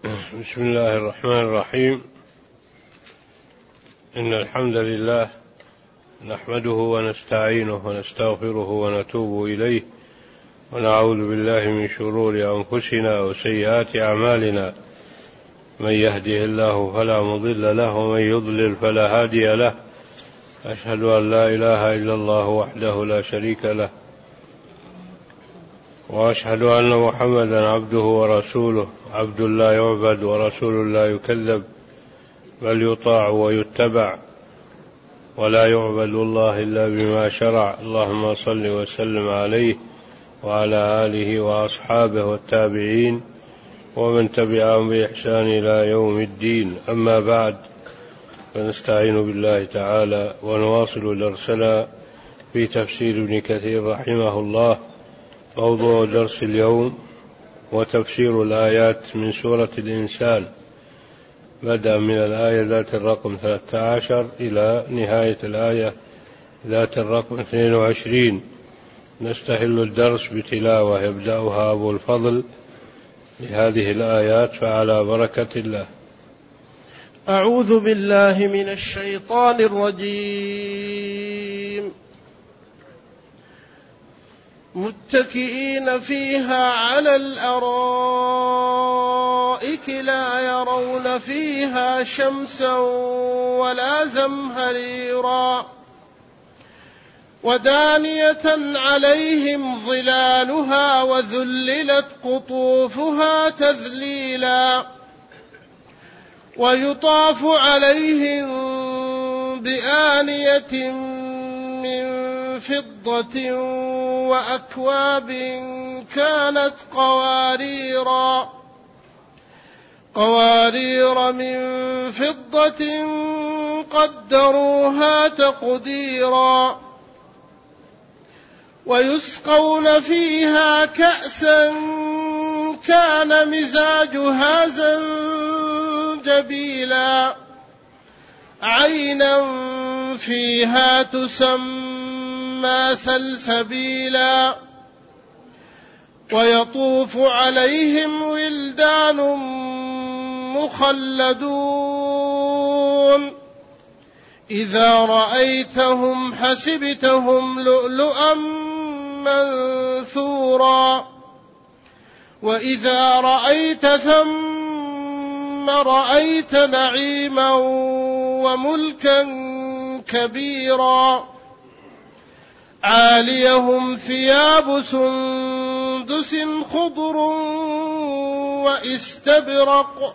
بسم الله الرحمن الرحيم. إن الحمد لله نحمده ونستعينه ونستغفره ونتوب إليه، ونعوذ بالله من شرور أنفسنا وسيئات أعمالنا. من يهده الله فلا مضل له، ومن يضلل فلا هادي له. أشهد أن لا إله إلا الله وحده لا شريك له، وأشهد أن محمدا عبده ورسوله، عبد لا يعبد ورسول لا يكذب، بل يطاع ويتبع، ولا يعبد الله إلا بما شرع. اللهم صل وسلم عليه وعلى آله وأصحابه والتابعين ومن تبعهم بإحسان إلى يوم الدين. أما بعد، فنستعين بالله تعالى ونواصل درسنا في تفسير ابن كثير رحمه الله. موضوع درس اليوم وتفسير الآيات من سورة الإنسان، بدأ من الآية ذات الرقم 13 إلى نهاية الآية ذات الرقم 22. نستهل الدرس بتلاوة يبدأها أبو الفضل لهذه الآيات، فعلى بركة الله. أعوذ بالله من الشيطان الرجيم. متكئين فيها على الأرائك لا يرون فيها شمسا ولا زمهريرا، ودانية عليهم ظلالها وذللت قطوفها تذليلا، ويطاف عليهم بآنية من فضة وأكواب كانت قوارير من فضة قدروها تقديرا، ويسقون فيها كأسا كان مزاجها زنجبيلا، عينا فيها تسمى سلسبيلا، ويطوف عليهم ولدان مخلدون إذا رأيتهم حسبتهم لؤلؤا منثورا، وإذا رأيت ثم رأيت نعيما وملكا كبيرا. عاليهم ثياب سندس خضر واستبرق،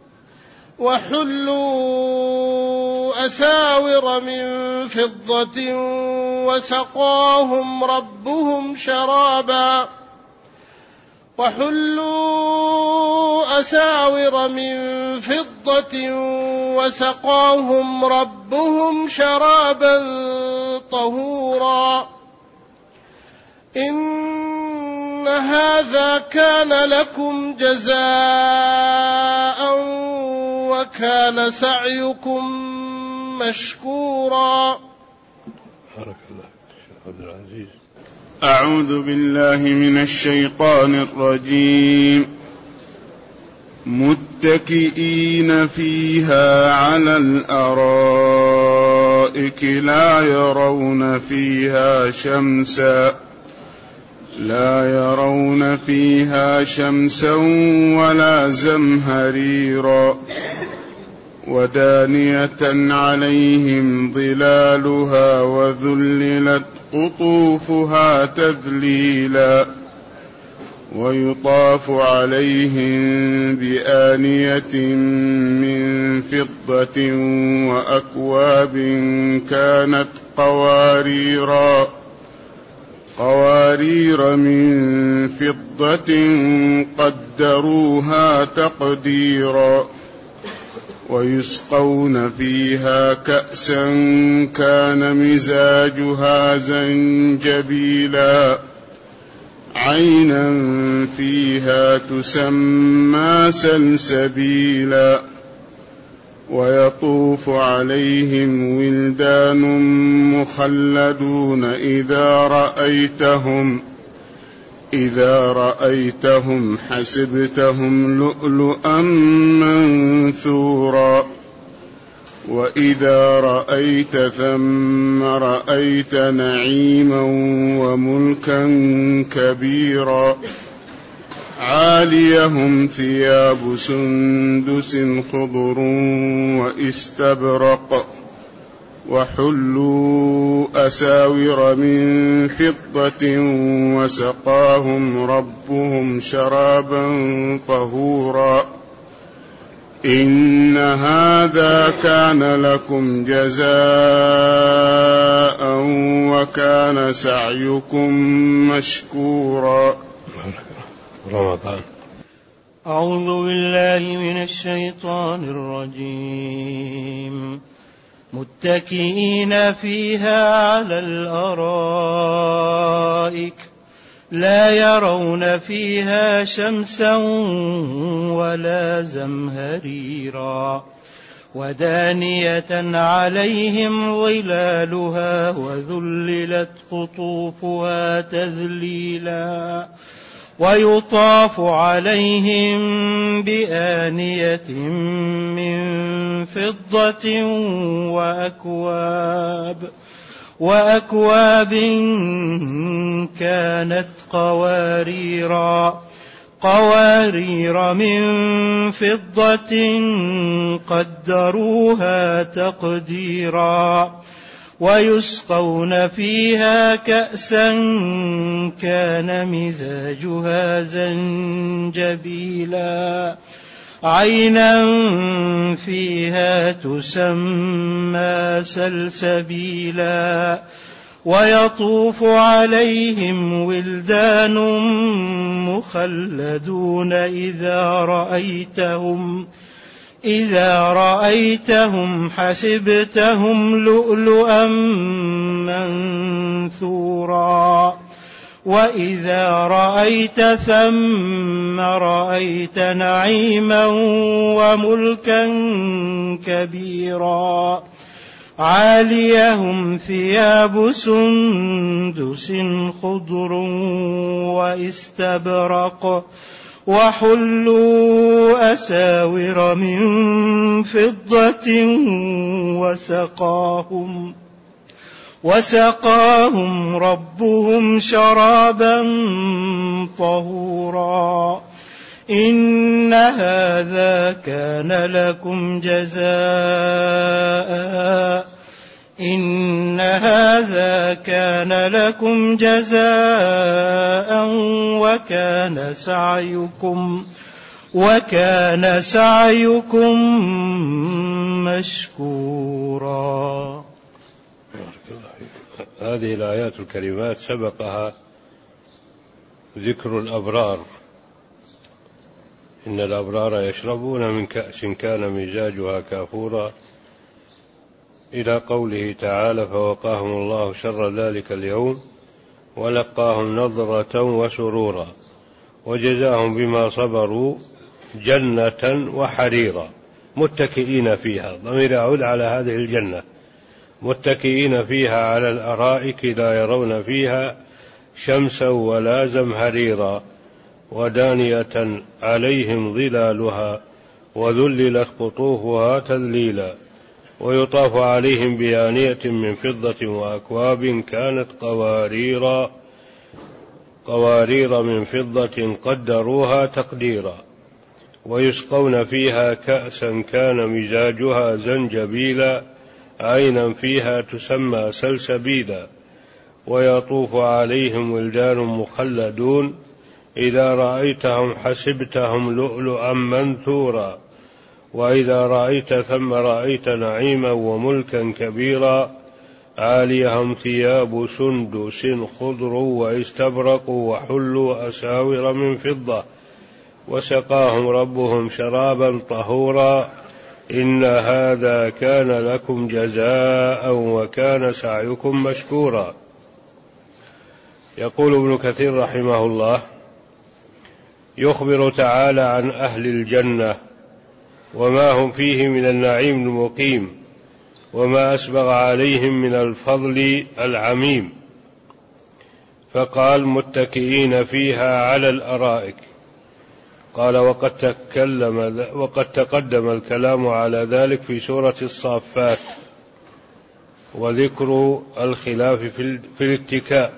وحلوا أساور من فضة وسقاهم ربهم شرابا طهورا. إن هذا كان لكم جزاء وكان سعيكم مشكورا. بارك الله شيخ عبد العزيز. أعوذ بالله من الشيطان الرجيم. متكئين فيها على الأرائك لا يرون فيها شمسا ولا زمهريرا، ودانية عليهم ظلالها وذللت قطوفها تذليلا، ويطاف عليهم بآنية من فضة وأكواب كانت قوارير من فضة قدروها تقديرا، ويسقون فيها كأسا كان مزاجها زنجبيلا، عينا فيها تسمى سلسبيلا، ويطوف عليهم ولدان مخلدون إذا إذا رأيتهم حسبتهم لؤلؤا منثورا وإذا رأيت ثم رأيت نعيما وملكا كبيرا عاليهم ثياب سندس خضر واستبرق وحلوا أساور من فضة وسقاهم ربهم شرابا طهورا إن هذا كان لكم جزاء وكان سعيكم مشكورا. رمضان. أعوذ بالله من الشيطان الرجيم. متكئين فيها على الأرائك لا يرون فيها شمسا ولا زمهريرا ودانية عليهم ظلالها وذللت قطوفها تذليلا ويطاف عليهم بآنية من فضة وأكواب كانت قوارير من فضة قدروها تقديرا ويسقون فيها كأسا كان مزاجها زنجبيلا عينا فيها تسمى سلسبيلا ويطوف عليهم ولدان مخلدون إذا رأيتهم حسبتهم لؤلؤا منثورا وإذا رأيت ثم رأيت نعيما وملكا كبيرا عاليهم ثياب سندس خضر واستبرق وحلوا أساور من فضة وسقاهم ربهم شرابا طهورا إن هذا كان لكم جزاء وكان سعيكم مشكورا. هذه الآيات الكريمات سبقها ذكر الأبرار. إن الأبرار يشربون من كأس كان مزاجها كافورا إلى قوله تعالى فوقاهم الله شر ذلك اليوم ولقاهم نضرة وسرورا وجزاهم بما صبروا جنة وحريرا متكئين فيها. ضمير يعود على هذه الجنة. متكئين فيها على الأرائك لا يرون فيها شمسا ولا زمهريرا ودانية عليهم ظلالها وذللت قطوفها تذليلا ويطاف عليهم بآنية من فضة وأكواب كانت قوارير من فضة قدروها تقديرا ويسقون فيها كأسا كان مزاجها زنجبيلا عينا فيها تسمى سلسبيلا ويطوف عليهم ولدان مخلدون إذا رأيتهم حسبتهم لؤلؤا منثورا وإذا رأيت ثم رأيت نعيما وملكا كبيرا عاليهم ثياب سندس خضر واستبرقوا وحلوا أساور من فضة وسقاهم ربهم شرابا طهورا إن هذا كان لكم جزاء وكان سعيكم مشكورا. يقول ابن كثير رحمه الله يخبر تعالى عن أهل الجنة وما هم فيه من النعيم المقيم وما أسبغ عليهم من الفضل العميم. فقال متكئين فيها على الأرائك. قال وقد تقدم الكلام على ذلك في سورة الصافات، وذكر الخلاف في الاتكاء،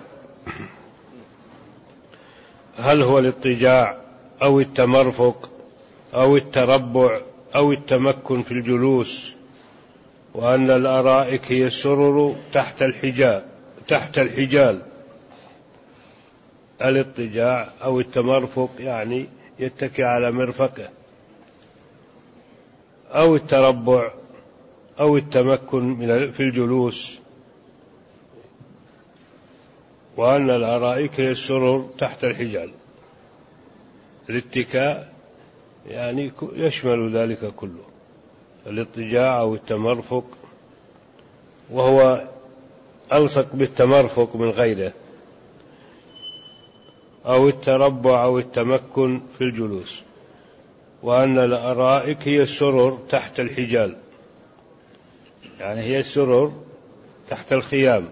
هل هو الاضطجاع أو التمرفق أو التربع أو التمكن في الجلوس، وأن الأرائك هي السرر تحت الحجال. الاضطجاع أو التمرفق يعني يتكئ على مرفقه، أو التربع أو التمكن في الجلوس، وأن الأرائك هي السرر تحت الحجال. الاتكاء يعني يشمل ذلك كله، الاضطجاع أو التمرفق، وهو ألصق بالتمرفق من غيره، أو التربع أو التمكن في الجلوس، وأن الأرائك هي السرر تحت الحجال، يعني هي السرر تحت الخيام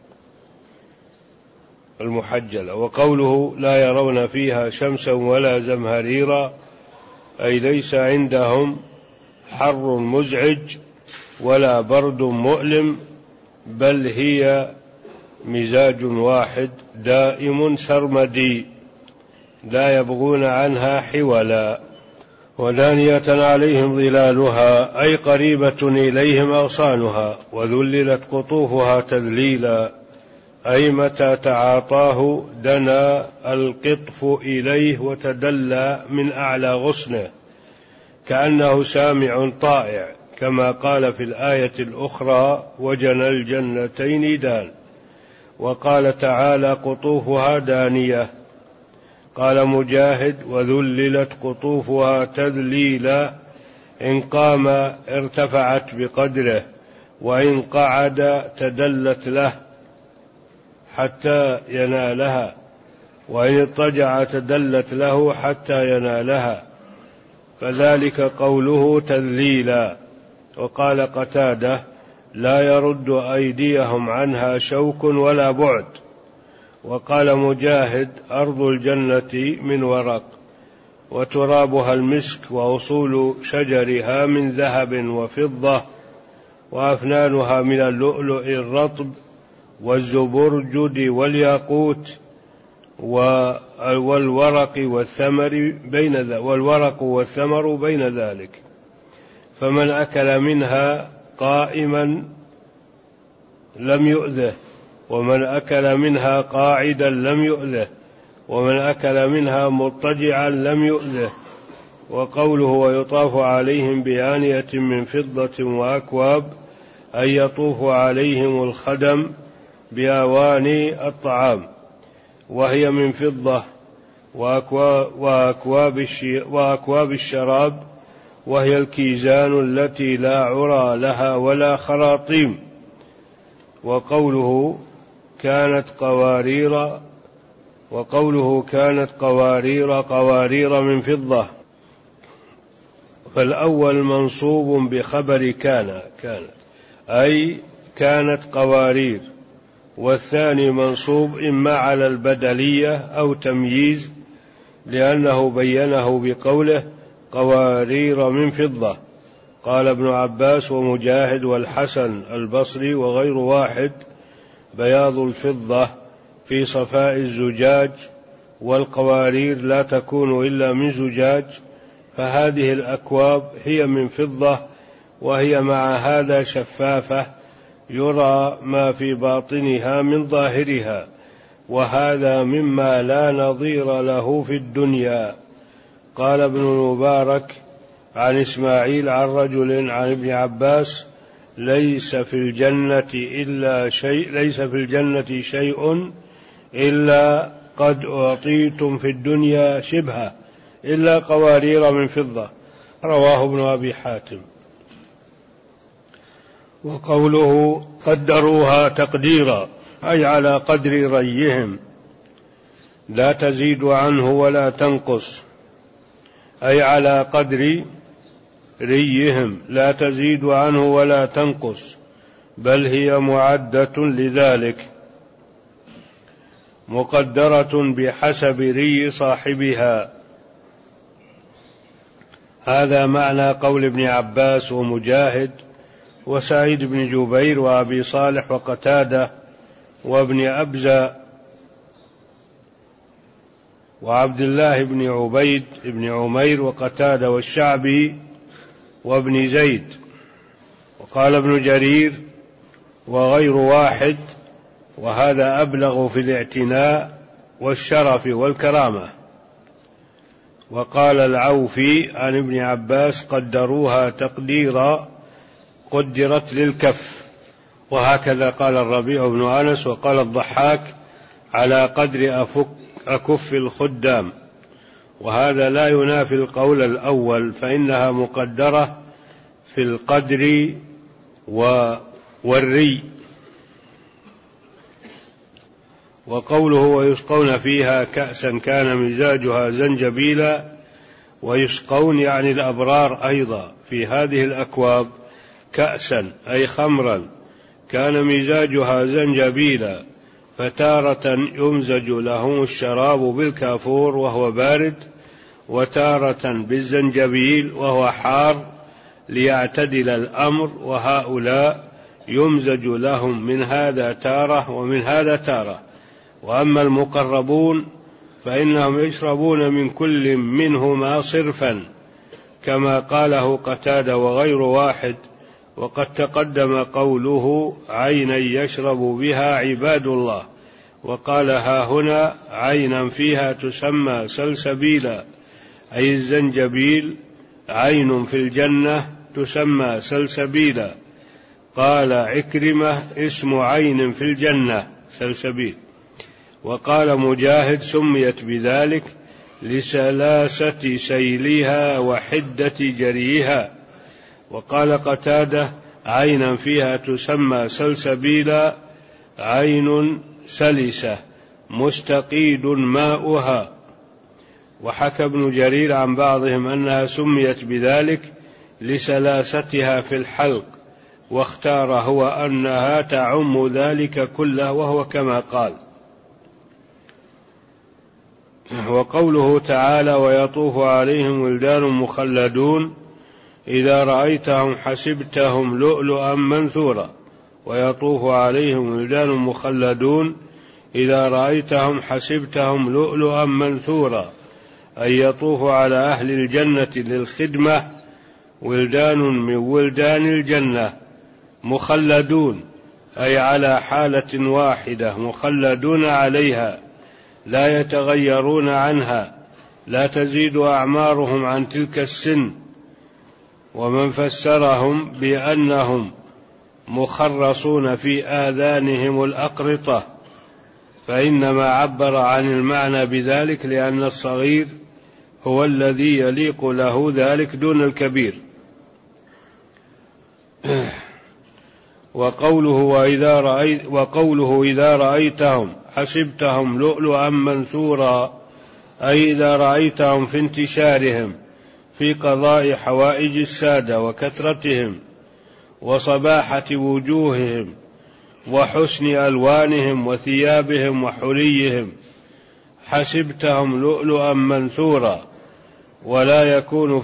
المحجلة. وقوله لا يرون فيها شمسا ولا زمهريرا، أي ليس عندهم حر مزعج ولا برد مؤلم، بل هي مزاج واحد دائم سرمدي لا يبغون عنها حولا. ودانية عليهم ظلالها، أي قريبة إليهم أغصانها، وذللت قطوفها تذليلا، أي متى تعاطاه دنا القطف إليه وتدلى من أعلى غصنه، كأنه سامع طائع، كما قال في الآية الأخرى وجنى الجنتين دان. وقال تعالى قطوفها دانية. قال مجاهد وذللت قطوفها تذليلا، إن قام ارتفعت بقدره، وإن قعد تدلت له حتى ينالها، وإن اضطجع تدلت له حتى ينالها، فذلك قوله تذليلا. وقال قتادة لا يرد أيديهم عنها شوك ولا بعد. وقال مجاهد أرض الجنة من ورق، وترابها المسك، وأصول شجرها من ذهب وفضة، وأفنانها من اللؤلؤ الرطب والزبرجد والياقوت، والورق والثمر بين ذلك. فمن أكل منها قائما لم يؤذه، ومن أكل منها قاعدا لم يؤذه، ومن أكل منها مضطجعا لم يؤذه. وقوله ويطاف عليهم بآنية من فضة وأكواب، أي يطوف عليهم الخدم بأواني الطعام، وهي من فضة، وأكواب الشراب، وهي الكيزان التي لا عرى لها ولا خراطيم. وقوله كانت قوارير من فضة، فالأول منصوب بخبر كانت أي كانت قوارير، والثاني منصوب إما على البدلية أو تمييز، لأنه بينه بقوله قوارير من فضة. قال ابن عباس ومجاهد والحسن البصري وغير واحد بياض الفضة في صفاء الزجاج، والقوارير لا تكون إلا من زجاج، فهذه الأكواب هي من فضة، وهي مع هذا شفافة يرى ما في باطنها من ظاهرها، وهذا مما لا نظير له في الدنيا. قال ابن المبارك عن إسماعيل عن رجل عن ابن عباس ليس في الجنة شيء إلا قد أعطيتم في الدنيا شبهه إلا قوارير من فضة، رواه ابن أبي حاتم. وقوله قدروها تقديرا، أي على قدر ريهم لا تزيد عنه ولا تنقص، أي على قدر ريهم لا تزيد عنه ولا تنقص، بل هي معدة لذلك. مقدرة بحسب ري صاحبها. هذا معنى قول ابن عباس ومجاهد وسعيد بن جبير وأبي صالح وقتادة وابن أبزة وعبد الله بن عبيد بن عمير وقتادة والشعبي وابن زيد. وقال ابن جرير وغير واحد، وهذا أبلغ في الاعتناء والشرف والكرامة. وقال العوفي عن ابن عباس قدروها تقديرا قدرت للكف، وهكذا قال الربيع بن أنس. وقال الضحاك على قدر أكف الخدام، وهذا لا ينافي القول الأول، فإنها مقدرة في القدر والري. وقوله ويسقون فيها كأسا كان مزاجها زنجبيلا، ويسقون يعني الأبرار أيضا في هذه الأكواب كأسا أي خمرا كان مزاجها زنجبيلا، فتارة يمزج لهم الشراب بالكافور وهو بارد، وتارة بالزنجبيل وهو حار، ليعتدل الأمر. وهؤلاء يمزج لهم من هذا تارة ومن هذا تارة. وأما المقربون فإنهم يشربون من كل منهما صرفا، كما قاله قتادة وغير واحد. وقد تقدم قوله عينا يشرب بها عباد الله، وقال ها هنا عينا فيها تسمى سلسبيلا، أي الزنجبيل عين في الجنة تسمى سلسبيلا. قال عكرمة اسم عين في الجنة سلسبيل. وقال مجاهد سميت بذلك لسلاسة سيلها وحدة جريها. وقال قتادة عينا فيها تسمى سلسبيلا، عين سلسة مستقيد ماؤها. وحكى ابن جرير عن بعضهم أنها سميت بذلك لسلاستها في الحلق، واختار هو أنها تعم ذلك كله، وهو كما قال. وقوله تعالى ويطوف عليهم ولدان مخلدون إذا رأيتهم حسبتهم لؤلؤا منثورا. ويطوف عليهم ولدان مخلدون إذا رأيتهم حسبتهم لؤلؤا منثورا، أي يطوف على أهل الجنة للخدمة ولدان من ولدان الجنة مخلدون، أي على حالة واحدة مخلدون عليها لا يتغيرون عنها، لا تزيد أعمارهم عن تلك السن. ومن فسرهم بأنهم مخرصون في آذانهم الأقرطة، فإنما عبر عن المعنى بذلك لأن الصغير هو الذي يليق له ذلك دون الكبير. وقوله إذا رأيتهم حسبتهم لؤلؤا منثورا، أي إذا رأيتهم في انتشارهم في قضاء حوائج السادة وكثرتهم وصباحة وجوههم وحسن ألوانهم وثيابهم وحليهم، حسبتهم لؤلؤا منثورا. ولا يكون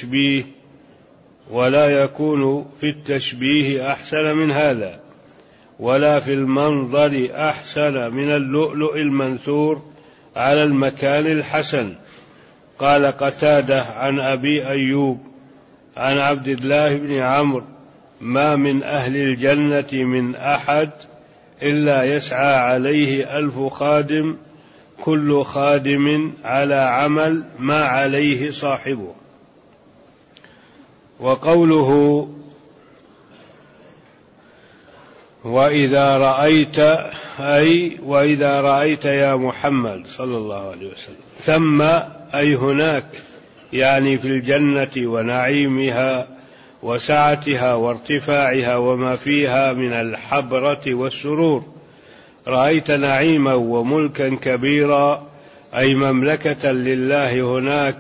في التشبيه أحسن من هذا، ولا في المنظر أحسن من اللؤلؤ المنثور على المكان الحسن. قال قتادة عن أبي أيوب عن عبد الله بن عمرو ما من أهل الجنة من أحد إلا يسعى عليه 1000 خادم، كل خادم على عمل ما عليه صاحبه. وقوله وإذا رأيت، أي وإذا رأيت يا محمد صلى الله عليه وسلم، ثم أي هناك، يعني في الجنة ونعيمها وسعتها وارتفاعها وما فيها من الحبرة والسرور، رأيت نعيما وملكا كبيرا، أي مملكة لله هناك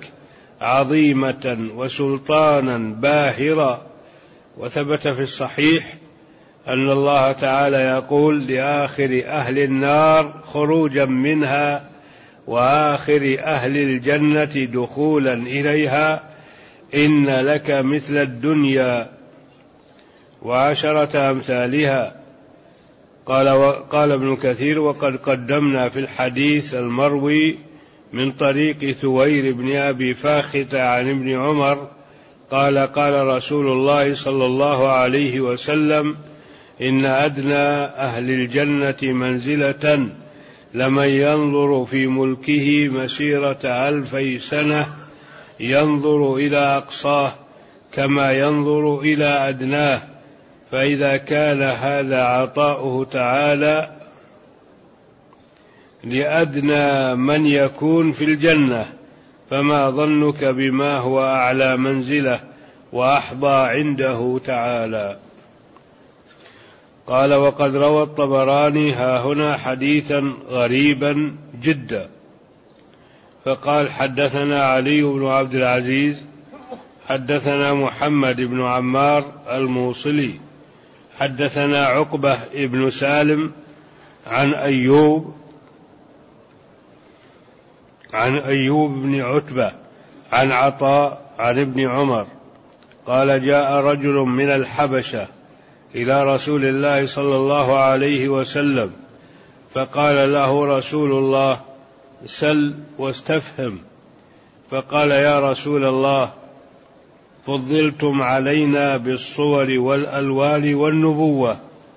عظيمة وسلطانا باهرا. وثبت في الصحيح أن الله تعالى يقول لآخر أهل النار خروجا منها وآخر أهل الجنة دخولا إليها: إن لك مثل الدنيا وعشرة أمثالها. قال ابن كثير: وقد قدمنا في الحديث المروي من طريق ثوير بن أبي فاخته عن ابن عمر قال: قال رسول الله صلى الله عليه وسلم: إن أدنى أهل الجنة منزلة لمن ينظر في ملكه مسيرة 1000 سنة ينظر إلى أقصاه كما ينظر إلى أدناه، فإذا كان هذا عطاؤه تعالى لأدنى من يكون في الجنة، فما ظنك بما هو أعلى منزله وأحظى عنده تعالى. قال: وقد روى الطبراني هاهنا حديثا غريبا جدا. فقال: حدثنا علي بن عبد العزيز حدثنا محمد بن عمار الموصلي حدثنا عقبة بن سالم عن أيوب بن عتبة عن عطاء عن ابن عمر قال: جاء رجل من الحبشة إلى رسول الله صلى الله عليه وسلم، فقال له رسول الله: سل واستفهم. فقال: يا رسول الله، فضلتم علينا بالصور والألوان والنبوة،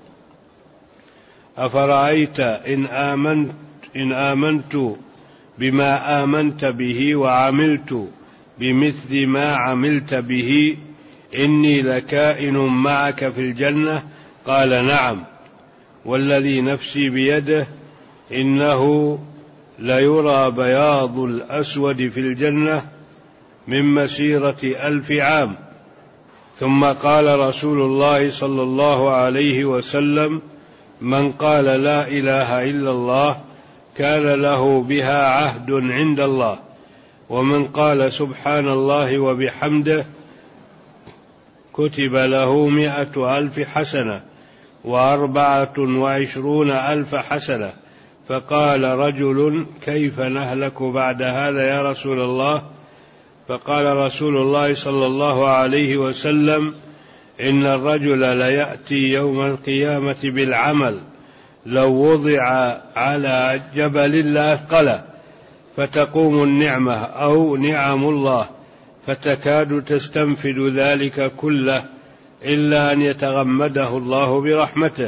أفرأيت إن آمنت بما آمنت به وعملت بمثل ما عملت به إني لكائن معك في الجنة؟ قال: نعم، والذي نفسي بيده إنه ليرى بياض الأسود في الجنة من مسيرة 1000 عام. ثم قال رسول الله صلى الله عليه وسلم: من قال لا إله إلا الله كان له بها عهد عند الله، ومن قال سبحان الله وبحمده كتب له 100,000 حسنة و24,000 حسنة. فقال رجل: كيف نهلك بعد هذا يا رسول الله؟ فقال رسول الله صلى الله عليه وسلم: إن الرجل ليأتي يوم القيامة بالعمل لو وضع على جبل لأثقله، فتقوم النعمة أو نعم الله فتكاد تستنفد ذلك كله إلا أن يتغمده الله برحمته.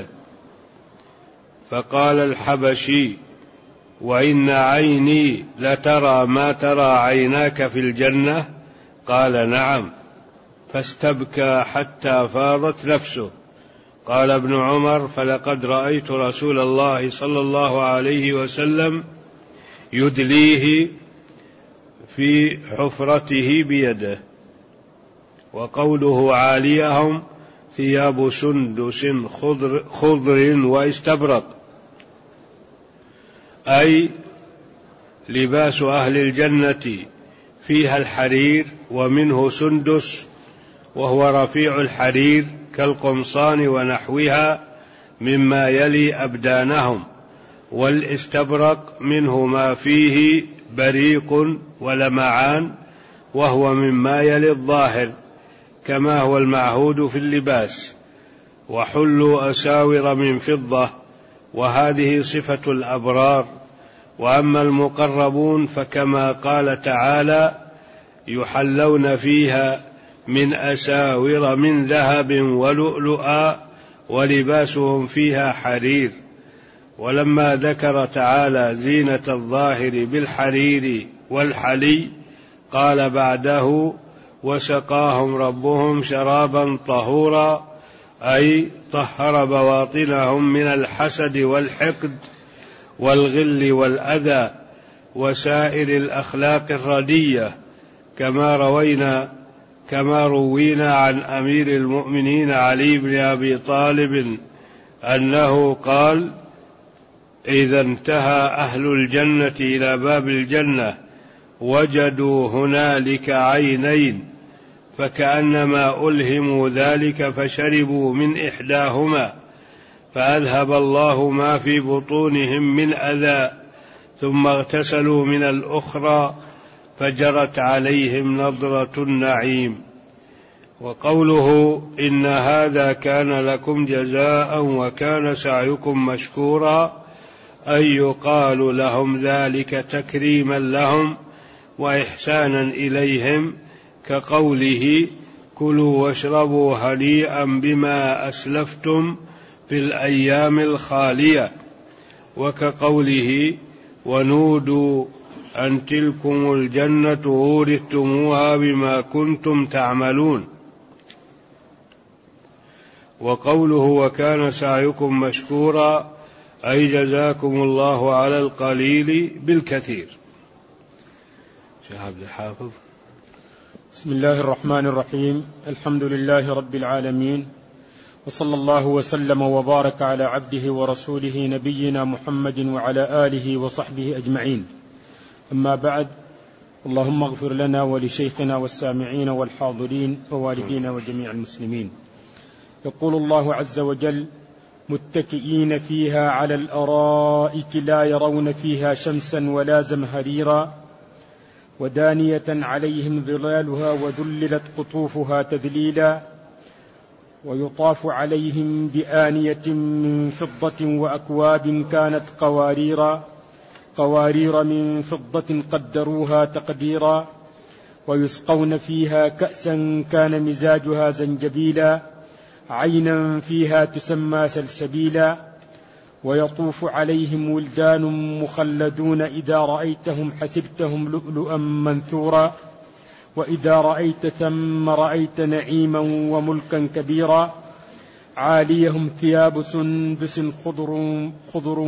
فقال الحبشي: وإن عيني لترى ما ترى عيناك في الجنة؟ قال: نعم. فاستبكى حتى فاضت نفسه. قال ابن عمر: فلقد رأيت رسول الله صلى الله عليه وسلم يدليه في حفرته بيده. وقوله عاليهم ثياب سندس خضر واستبرق، أي لباس أهل الجنة فيها الحرير ومنه سندس، وهو رفيع الحرير كالقمصان ونحوها مما يلي أبدانهم، والاستبرق منه ما فيه بريق ولمعان، وهو مما يلي الظاهر كما هو المعهود في اللباس. وحلوا أساور من فضة، وهذه صفة الأبرار. وأما المقربون فكما قال تعالى: يحلون فيها من أساور من ذهب ولؤلؤا ولباسهم فيها حرير. ولما ذكر تعالى زينة الظاهر بالحرير والحلي قال بعده: وسقاهم ربهم شرابا طهورا، أي طهر بواطنهم من الحسد والحقد والغل والأذى وسائر الأخلاق الردية، كما روينا عن أمير المؤمنين علي بن أبي طالب أنه قال: إذا انتهى أهل الجنة إلى باب الجنة وجدوا هنالك عينين، فكأنما ألهموا ذلك فشربوا من إحداهما فأذهب الله ما في بطونهم من أذى ثم اغتسلوا من الأخرى فجرت عليهم نضرة النعيم. وقوله إن هذا كان لكم جزاء وكان سعيكم مشكورا أي يقال لهم ذلك تكريما لهم وإحسانا إليهم، كقوله كلوا واشربوا هنيئا بما أسلفتم في الأيام الخالية، وكقوله ونودوا أن تلكم الجنة أورثتموها بما كنتم تعملون. وقوله وكان سعيكم مشكورا أي جزاكم الله على القليل بالكثير. شيخ عبد الحافظ. بسم الله الرحمن الرحيم. الحمد لله رب العالمين، وصلى الله وسلم وبارك على عبده ورسوله نبينا محمد وعلى آله وصحبه أجمعين. أما بعد، اللهم اغفر لنا ولشيخنا والسامعين والحاضرين ووالدينا وجميع المسلمين. يقول الله عز وجل متكئين فيها على الأرائك لا يرون فيها شمسا ولا زمهريرا ودانية عليهم ظلالها وذللت قطوفها تذليلا ويطاف عليهم بآنية من فضة وأكواب كانت قوارير من فضة قدروها تقديرا ويسقون فيها كأسا كان مزاجها زنجبيلا عينا فيها تسمى سلسبيلا ويطوف عليهم ولدان مخلدون إذا رأيتهم حسبتهم لؤلؤا منثورا وإذا رأيت ثم رأيت نعيما وملكا كبيرا عاليهم ثياب سندس خضر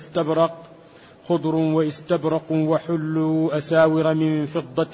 واستبرق وحلوا أساور من فضة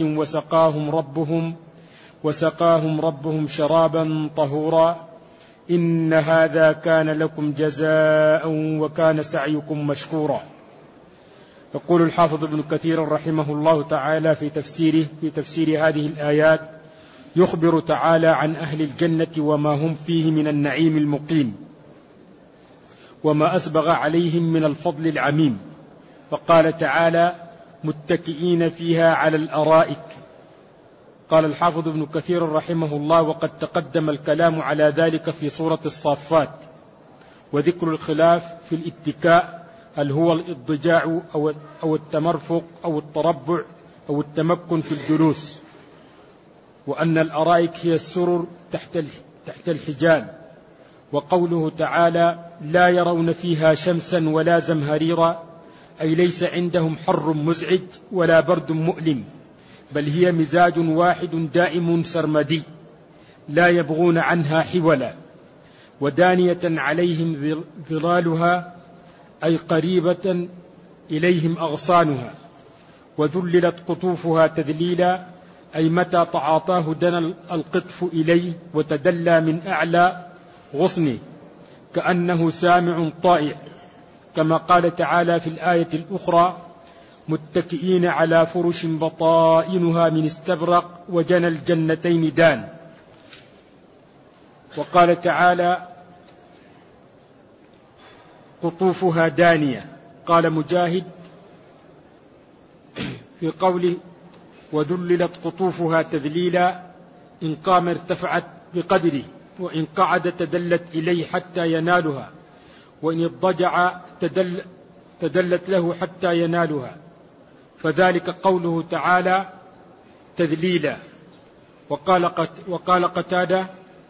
وسقاهم ربهم شرابا طهورا إن هذا كان لكم جزاء وكان سعيكم مشكورا. يقول الحافظ ابن كثير رحمه الله تعالى في تفسير هذه الآيات يخبر تعالى عن أهل الجنة وما هم فيه من النعيم المقيم وما أسبغ عليهم من الفضل العميم. فقال تعالى متكئين فيها على الأرائك. قال الحافظ ابن كثير رحمه الله وقد تقدم الكلام على ذلك في سورة الصافات، وذكر الخلاف في الاتكاء هل هو الاضطجاع أو التمرفق أو التربع أو التمكن في الجلوس، وأن الأرائك هي السرر تحت الحجال. وقوله تعالى لا يرون فيها شمسا ولا زمهريرا أي ليس عندهم حر مزعج ولا برد مؤلم، بل هي مزاج واحد دائم سرمدي لا يبغون عنها حولا. ودانية عليهم ظلالها أي قريبة إليهم أغصانها. وذللت قطوفها تذليلا أي متى تعاطاه دنا القطف إليه وتدلى من أعلى غصنه كأنه سامع طائع، كما قال تعالى في الآية الأخرى متكئين على فرش بطائنها من استبرق وجنى الجنتين دان. وقال تعالى قطوفها دانية. قال مجاهد في قوله وذللت قطوفها تذليلا إن قام ارتفعت بقدره وإن قعد تدلت إليه حتى ينالها وإن اضطجع تدلت له حتى ينالها، فذلك قوله تعالى تذليلا. وقال قتادة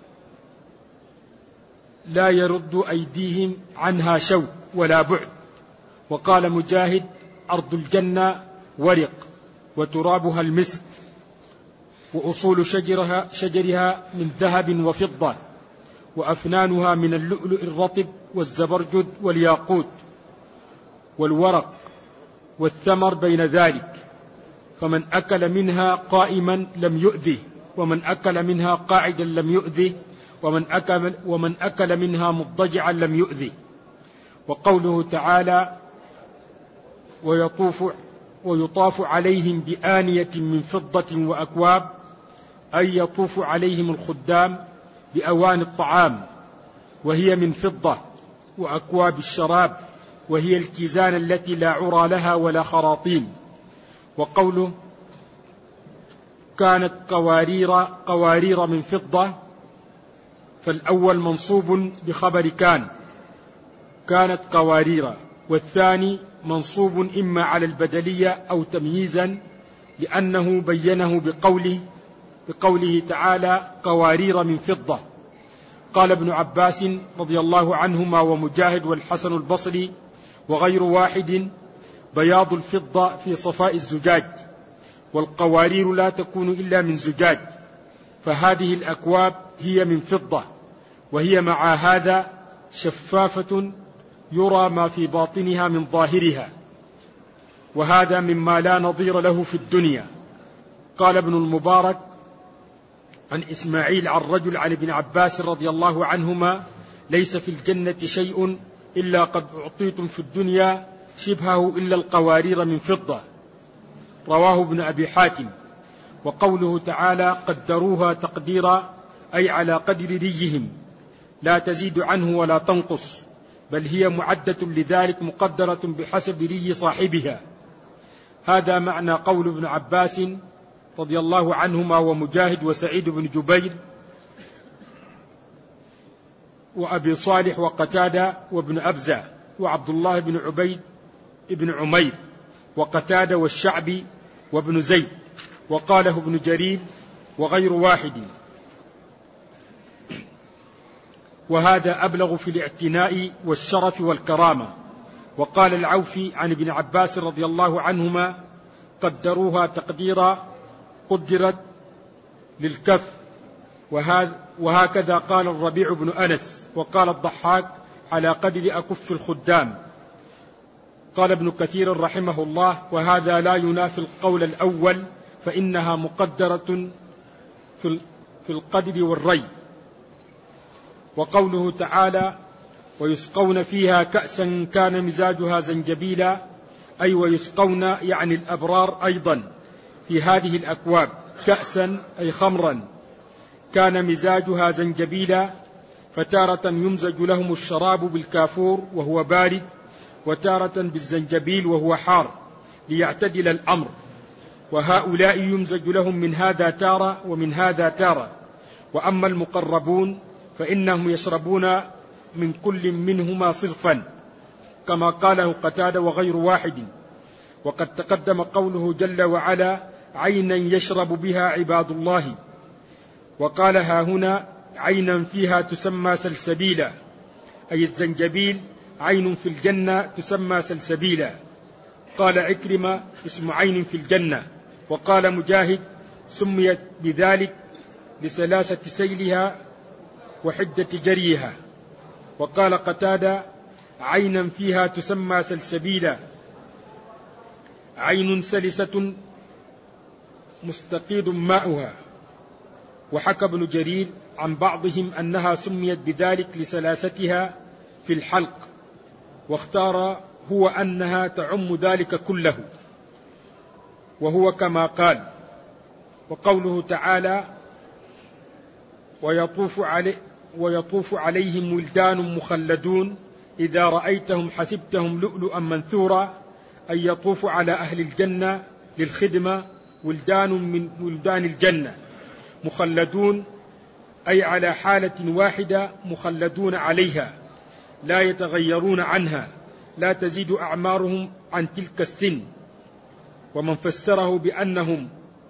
لا يرد أيديهم عنها شوك ولا بعد. وقال مجاهد أرض الجنة ورق وترابها المسك وأصول شجرها من ذهب وفضة وأفنانها من اللؤلؤ الرطب والزبرجد والياقوت والورق والثمر بين ذلك، فمن أكل منها قائما لم يؤذه ومن أكل منها قاعدا لم يؤذه ومن أكل منها مضطجعا لم يؤذه. وقوله تعالى ويطاف عليهم بآنية من فضة وأكواب أي يطوف عليهم الخدام بأوان الطعام وهي من فضة وأكواب الشراب، وهي الكيزان التي لا عرى لها ولا خراطيم. وقوله كانت قوارير من فضة، فالأول منصوب بخبر كانت قوارير، والثاني منصوب إما على البدلية أو تمييزا، لأنه بينه بقوله تعالى قوارير من فضة. قال ابن عباس رضي الله عنهما ومجاهد والحسن البصري وغير واحد: بياض الفضة في صفاء الزجاج، والقوارير لا تكون إلا من زجاج، فهذه الأكواب هي من فضة، وهي مع هذا شفافة يرى ما في باطنها من ظاهرها، وهذا مما لا نظير له في الدنيا. قال ابن المبارك عن إسماعيل عن رجل عن ابن عباس رضي الله عنهما: ليس في الجنة شيء إلا قد أعطيتم في الدنيا شبهه إلا القوارير من فضة. رواه ابن أبي حاتم. وقوله تعالى قدروها تقديرا، أي على قدر ريهم، لا تزيد عنه ولا تنقص، بل هي معدة لذلك مقدرة بحسب ري صاحبها. هذا معنى قول ابن عباس رضي الله عنهما ومجاهد وسعيد بن جبير وأبي صالح وقتادة وابن أبزة وعبد الله بن عبيد بن عمير وقتادة والشعبي وابن زيد، وقاله ابن جرير وغير واحد، وهذا أبلغ في الاعتناء والشرف والكرامة. وقال العوفي عن ابن عباس رضي الله عنهما: قدروها تقديرا، قدرت للكف. وهكذا قال الربيع بن أنس. وقال الضحاك: على قدر أكف الخدام. قال ابن كثير رحمه الله: وهذا لا ينافي القول الأول، فإنها مقدرة في القدر والري. وقوله تعالى: ويسقون فيها كأسا كان مزاجها زنجبيلا، أي ويسقون يعني الأبرار أيضا في هذه الأكواب كأسا أي خمرا كان مزاجها زنجبيلا، فتارة يمزج لهم الشراب بالكافور وهو بارد، وتارة بالزنجبيل وهو حار، ليعتدل الأمر. وهؤلاء يمزج لهم من هذا تارة ومن هذا تارة. وأما المقربون فإنهم يشربون من كل منهما صرفا، كما قاله قتادة وغير واحد. وقد تقدم قوله جل وعلا: عينا يشرب بها عباد الله. وقال هنا: عينا فيها تسمى سلسبيلا، أي الزنجبيل عين في الجنة تسمى سلسبيلا. قال عكرمة: اسم عين في الجنة. وقال مجاهد: سميت بذلك لسلاسة سيلها وحدة جريها. وقال قتادة: عينا فيها تسمى سلسبيلا، عين سلسة مستقيد ماؤها. وحكى ابن جرير عن بعضهم أنها سميت بذلك لسلاستها في الحلق، واختار هو أنها تعم ذلك كله، وهو كما قال. وقوله تعالى: ويطوف عليهم ولدان مخلدون إذا رأيتهم حسبتهم لؤلؤا منثورا، أي يطوف على أهل الجنة للخدمة ولدان من ولدان الجنة، مخلدون أي على حالة واحدة مخلدون عليها، لا يتغيرون عنها، لا تزيد أعمارهم عن تلك السن. ومن فسره بأنهم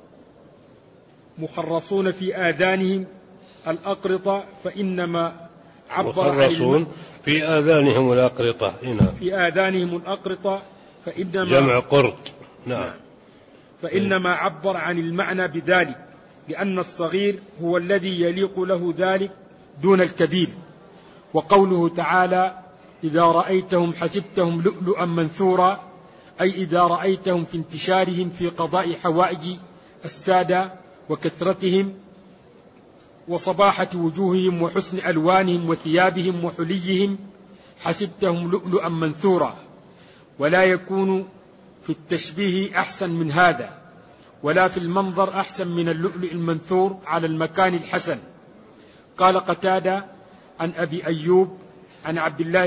مخرصون في آذانهم الأقرطة فإنما عبر مخرصون في آذانهم الأقرطة. في آذانهم الأقرطة فإنما جمع قرط. نعم. فإنما عبر عن المعنى بذلك، لأن الصغير هو الذي يليق له ذلك دون الكبير. وقوله تعالى: إذا رأيتهم حسبتهم لؤلؤا منثورا، أي إذا رأيتهم في انتشارهم في قضاء حوائج السادة وكثرتهم وصباحة وجوههم وحسن ألوانهم وثيابهم وحليهم، حسبتهم لؤلؤا منثورا. ولا يكون في التشبيه أحسن من هذا، ولا في المنظر أحسن من اللؤلؤ المنثور على المكان الحسن. قال قتادة عن أبي أيوب: عن عبد الله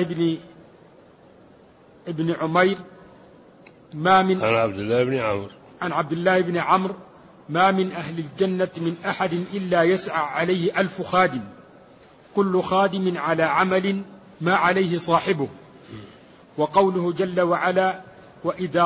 بن عمير ما من عن عبد الله بن عمرو عن عبد الله بن عمرو ما من أهل الجنة من أحد إلا يسعى عليه 1000 خادم، كل خادم على عمل ما عليه صاحبه. وقوله جل وعلا وإذا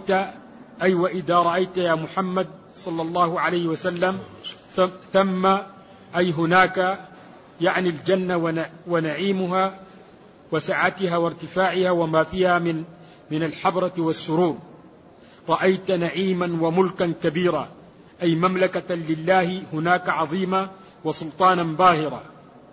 رأيت يا محمد صلى الله عليه وسلم ثم أي هناك، يعني الجنة ونعيمها وسعتها وارتفاعها وما فيها من الحبرة والسرور. رأيت نعيما وملكا كبيرا، أي مملكة لله هناك عظيمة وسلطانا باهرا.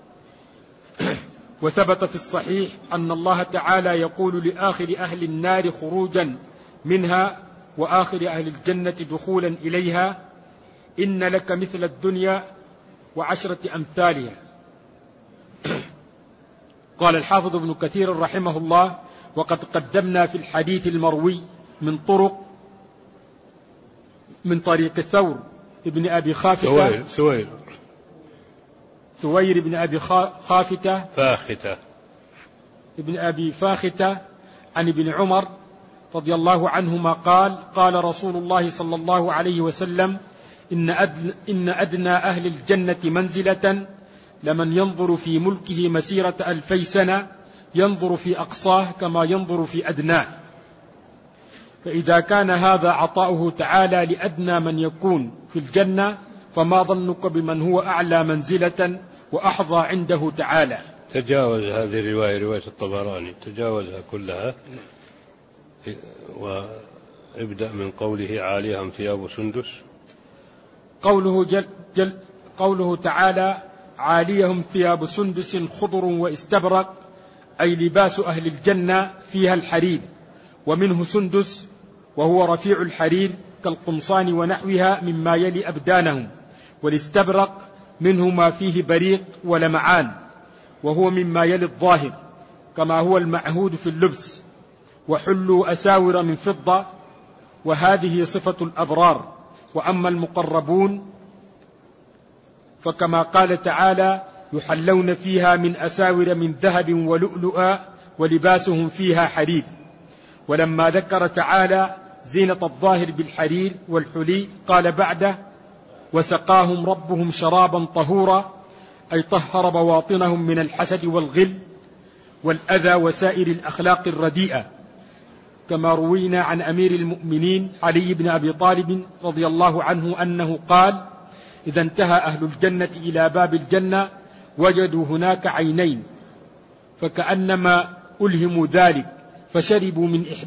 وثبت في الصحيح أن الله تعالى يقول لآخر أهل النار خروجا منها وآخر أهل الجنة دخولا إليها إن لك مثل الدنيا و10 أمثالها. قال الحافظ ابن كثير رحمه الله وقد قدمنا في الحديث المروي من طريق ثور ابن أبي خافتة ثوير بن أبي فاختة ابن أبي فاختة عن ابن عمر رضي الله عنهما قال رسول الله صلى الله عليه وسلم إن أدنى أهل الجنة منزلة لمن ينظر في ملكه مسيرة 2000 سنة ينظر في أقصاه كما ينظر في أدناه. فإذا كان هذا عطاؤه تعالى لأدنى من يكون في الجنة فما ظنك بمن هو أعلى منزلة وأحظى عنده تعالى. تجاوز هذه الرواية، رواية الطبراني تجاوزها كلها، وابدأ من قوله عاليهم ثياب سندس. قوله تعالى عاليهم ثياب سندس خضر واستبرق، أي لباس أهل الجنة فيها الحرير، ومنه سندس وهو رفيع الحرير كالقمصان ونحوها مما يلي أبدانهم، والاستبرق منه ما فيه بريق ولمعان وهو مما يلي الظاهر كما هو المعهود في اللبس. وحلوا أساور من فضة، وهذه صفة الأبرار. وأما المقربون فكما قال تعالى يحلون فيها من أساور من ذهب ولؤلؤا ولباسهم فيها حرير. ولما ذكر تعالى زينة الظاهر بالحرير والحلي قال بعده وسقاهم ربهم شرابا طهورا، أي طهر بواطنهم من الحسد والغل والأذى وسائر الأخلاق الرديئة، كما روينا عن أمير المؤمنين علي بن أبي طالب رضي الله عنه أنه قال إذا انتهى أهل الجنة إلى باب الجنة وجدوا هناك عينين فكأنما ألهموا ذلك فشربوا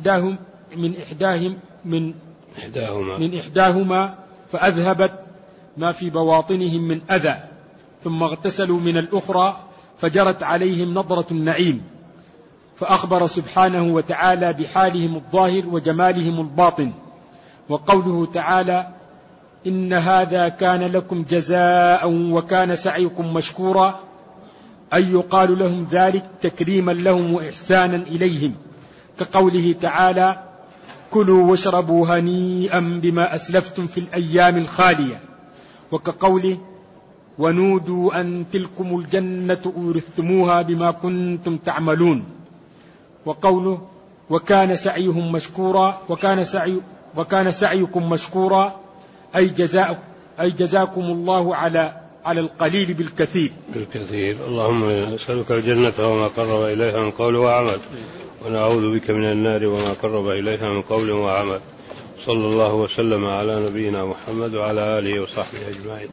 من إحداهما فأذهبت ما في بواطنهم من أذى، ثم اغتسلوا من الأخرى فجرت عليهم نظرة النعيم. فأخبر سبحانه وتعالى بحالهم الظاهر وجمالهم الباطن. وقوله تعالى إن هذا كان لكم جزاء وكان سعيكم مشكورا، أي يقال لهم ذلك تكريما لهم وإحسانا إليهم، كقوله تعالى كلوا واشربوا هنيئا بما أسلفتم في الأيام الخالية، وكقوله ونودوا أن تلكم الجنة أورثتموها بما كنتم تعملون. وقوله وكان سعيهم مشكورا وكان سعيكم مشكورا، أي جزاكم الله على القليل بالكثير. اللهم نسألك الجنة وما قرب إليها من قول وعمل، ونعوذ بك من النار وما قرب إليها من قول وعمل. صلى الله وسلم على نبينا محمد وعلى آله وصحبه أجمعين.